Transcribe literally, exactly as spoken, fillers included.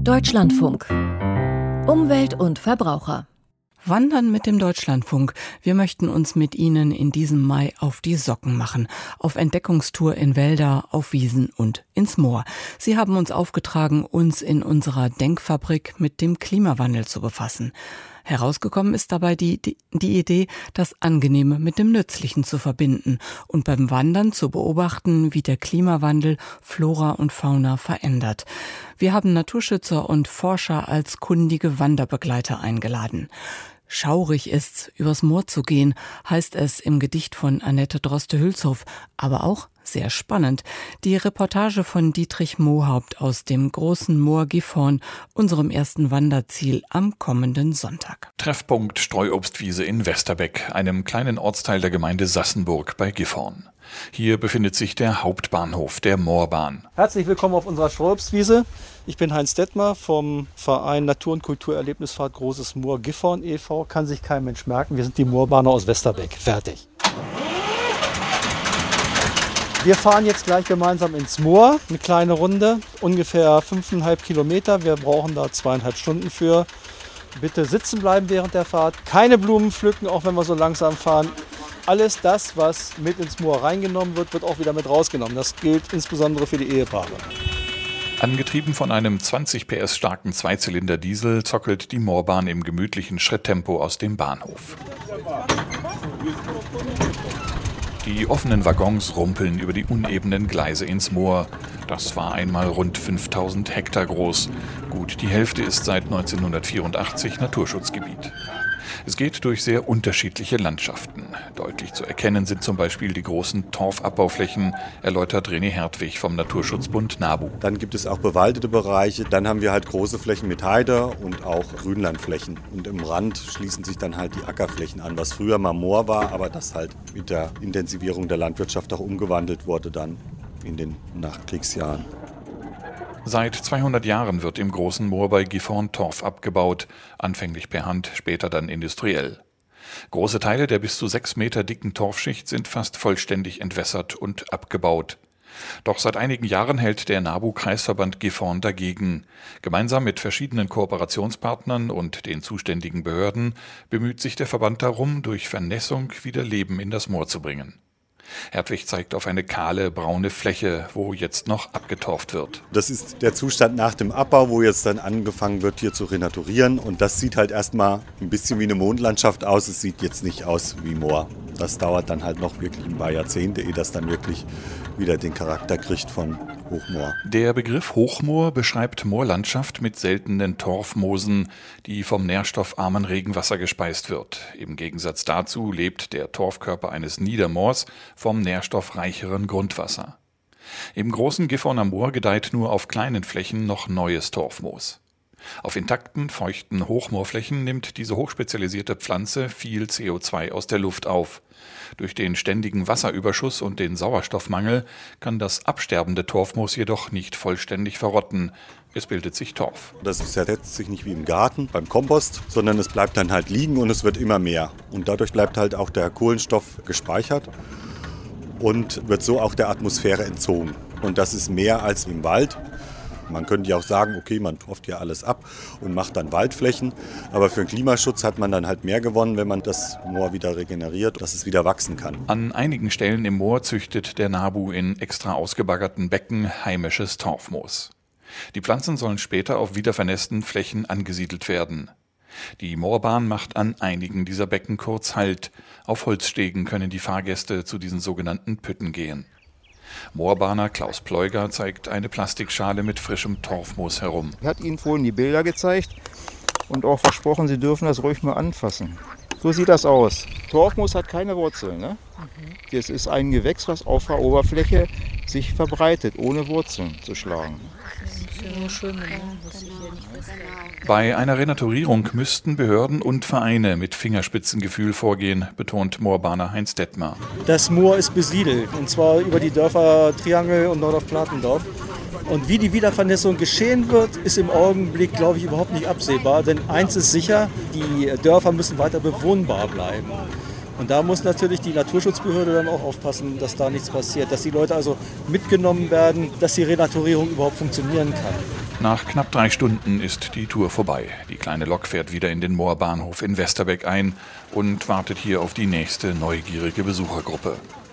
Deutschlandfunk. Umwelt und Verbraucher. Wandern mit dem Deutschlandfunk. Wir möchten uns mit Ihnen in diesem Mai auf die Socken machen. Auf Entdeckungstour in Wälder, auf Wiesen und ins Moor. Sie haben uns aufgetragen, uns in unserer Denkfabrik mit dem Klimawandel zu befassen. Herausgekommen ist dabei die, die, die Idee, das Angenehme mit dem Nützlichen zu verbinden und beim Wandern zu beobachten, wie der Klimawandel Flora und Fauna verändert. Wir haben Naturschützer und Forscher als kundige Wanderbegleiter eingeladen. Schaurig ist's, übers Moor zu gehen, heißt es im Gedicht von Annette Droste-Hülshoff, aber auch sehr spannend. Die Reportage von Dietrich Mohaupt aus dem großen Moor Gifhorn, unserem ersten Wanderziel am kommenden Sonntag. Treffpunkt Streuobstwiese in Westerbeck, einem kleinen Ortsteil der Gemeinde Sassenburg bei Gifhorn. Hier befindet sich der Hauptbahnhof der Moorbahn. Herzlich willkommen auf unserer Streuobstwiese. Ich bin Heinz Detmer vom Verein Natur- und Kulturerlebnisfahrt Großes Moor Gifhorn e V Kann sich kein Mensch merken. Wir sind die Moorbahner aus Westerbeck. Fertig. Wir fahren jetzt gleich gemeinsam ins Moor. Eine kleine Runde, ungefähr fünfeinhalb Kilometer. Wir brauchen da zweieinhalb Stunden für. Bitte sitzen bleiben während der Fahrt. Keine Blumen pflücken, auch wenn wir so langsam fahren. Alles das, was mit ins Moor reingenommen wird, wird auch wieder mit rausgenommen. Das gilt insbesondere für die Ehepaare. Angetrieben von einem zwanzig P S starken Zweizylinder-Diesel zockelt die Moorbahn im gemütlichen Schritttempo aus dem Bahnhof. Die offenen Waggons rumpeln über die unebenen Gleise ins Moor. Das war einmal rund fünftausend Hektar groß. Gut die Hälfte ist seit neunzehnhundertvierundachtzig Naturschutzgebiet. Es geht durch sehr unterschiedliche Landschaften. Deutlich zu erkennen sind zum Beispiel die großen Torfabbauflächen, erläutert René Hertwig vom Naturschutzbund NABU. Dann gibt es auch bewaldete Bereiche, dann haben wir halt große Flächen mit Heide und auch Grünlandflächen. Und im Rand schließen sich dann halt die Ackerflächen an, was früher mal Moor war, aber das halt mit der Intensivierung der Landwirtschaft auch umgewandelt wurde dann in den Nachkriegsjahren. Seit zweihundert Jahren wird im großen Moor bei Gifhorn Torf abgebaut, anfänglich per Hand, später dann industriell. Große Teile der bis zu sechs Meter dicken Torfschicht sind fast vollständig entwässert und abgebaut. Doch seit einigen Jahren hält der NABU-Kreisverband Gifhorn dagegen. Gemeinsam mit verschiedenen Kooperationspartnern und den zuständigen Behörden bemüht sich der Verband darum, durch Vernässung wieder Leben in das Moor zu bringen. Hertwig zeigt auf eine kahle, braune Fläche, wo jetzt noch abgetorft wird. Das ist der Zustand nach dem Abbau, wo jetzt dann angefangen wird, hier zu renaturieren. Und das sieht halt erstmal ein bisschen wie eine Mondlandschaft aus. Es sieht jetzt nicht aus wie Moor. Das dauert dann halt noch wirklich ein paar Jahrzehnte, ehe das dann wirklich wieder den Charakter kriegt von Hochmoor. Der Begriff Hochmoor beschreibt Moorlandschaft mit seltenen Torfmoosen, die vom nährstoffarmen Regenwasser gespeist wird. Im Gegensatz dazu lebt der Torfkörper eines Niedermoors vom nährstoffreicheren Grundwasser. Im großen Gifhorner Moor gedeiht nur auf kleinen Flächen noch neues Torfmoos. Auf intakten, feuchten Hochmoorflächen nimmt diese hochspezialisierte Pflanze viel C O zwei aus der Luft auf. Durch den ständigen Wasserüberschuss und den Sauerstoffmangel kann das absterbende Torfmoos jedoch nicht vollständig verrotten. Es bildet sich Torf. Das zersetzt sich nicht wie im Garten beim Kompost, sondern es bleibt dann halt liegen und es wird immer mehr. Und dadurch bleibt halt auch der Kohlenstoff gespeichert und wird so auch der Atmosphäre entzogen. Und das ist mehr als im Wald. Man könnte ja auch sagen, okay, man torft ja alles ab und macht dann Waldflächen. Aber für den Klimaschutz hat man dann halt mehr gewonnen, wenn man das Moor wieder regeneriert, dass es wieder wachsen kann. An einigen Stellen im Moor züchtet der NABU in extra ausgebaggerten Becken heimisches Torfmoos. Die Pflanzen sollen später auf wiedervernässten Flächen angesiedelt werden. Die Moorbahn macht an einigen dieser Becken kurz Halt. Auf Holzstegen können die Fahrgäste zu diesen sogenannten Pütten gehen. Moorbahner Klaus Pleuger zeigt eine Plastikschale mit frischem Torfmoos herum. Er hat Ihnen vorhin die Bilder gezeigt und auch versprochen, Sie dürfen das ruhig mal anfassen. So sieht das aus. Torfmoos hat keine Wurzeln. Ne? Mhm. Das ist ein Gewächs, was auf der Oberfläche sich verbreitet, ohne Wurzeln zu schlagen. Bei einer Renaturierung müssten Behörden und Vereine mit Fingerspitzengefühl vorgehen, betont Moorbahner Heinz Detmer. Das Moor ist besiedelt, und zwar über die Dörfer Triangel und Nordorf-Platendorf. Und wie die Wiedervernässung geschehen wird, ist im Augenblick, glaube ich, überhaupt nicht absehbar. Denn eins ist sicher, die Dörfer müssen weiter bewohnbar bleiben. Und da muss natürlich die Naturschutzbehörde dann auch aufpassen, dass da nichts passiert. Dass die Leute also mitgenommen werden, dass die Renaturierung überhaupt funktionieren kann. Nach knapp drei Stunden ist die Tour vorbei. Die kleine Lok fährt wieder in den Moorbahnhof in Westerbeck ein und wartet hier auf die nächste neugierige Besuchergruppe.